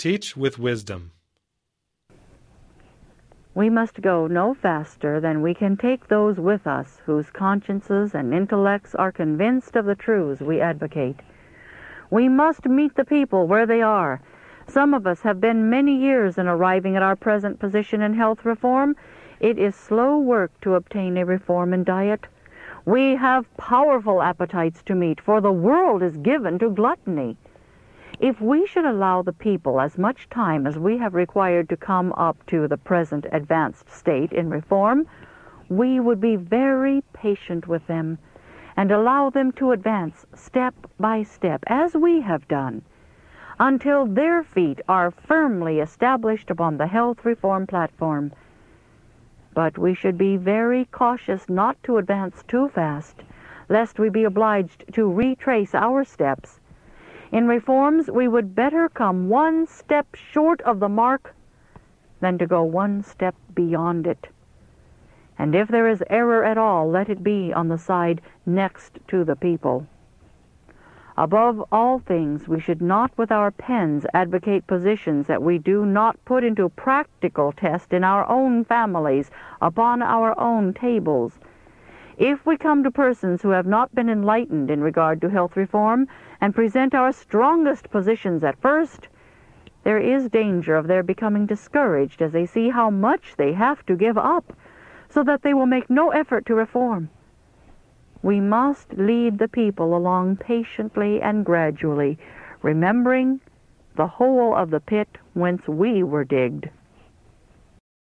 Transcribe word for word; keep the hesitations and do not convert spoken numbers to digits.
teach with wisdom. We must go no faster than we can take those with us whose consciences and intellects are convinced of the truths we advocate. We must meet the people where they are. Some of us have been many years in arriving at our present position in health reform. It is slow work to obtain a reform in diet. We have powerful appetites to meet, for the world is given to gluttony. If we should allow the people as much time as we have required to come up to the present advanced state in reform, we would be very patient with them and allow them to advance step by step, as we have done, until their feet are firmly established upon the health reform platform. But we should be very cautious not to advance too fast, lest we be obliged to retrace our steps. In reforms, we would better come one step short of the mark than to go one step beyond it. And if there is error at all, let it be on the side next to the people. Above all things, we should not with our pens advocate positions that we do not put into practical test in our own families, upon our own tables. If we come to persons who have not been enlightened in regard to health reform and present our strongest positions at first, there is danger of their becoming discouraged as they see how much they have to give up, so that they will make no effort to reform. We must lead the people along patiently and gradually, remembering the hole of the pit whence we were digged.